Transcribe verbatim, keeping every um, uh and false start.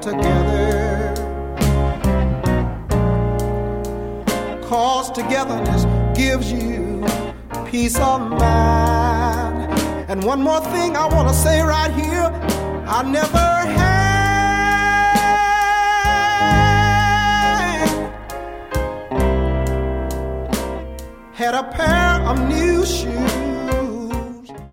together. 'Cause togetherness gives you peace of mind. And one more thing I want to say right here, I never had had a pair of new shoes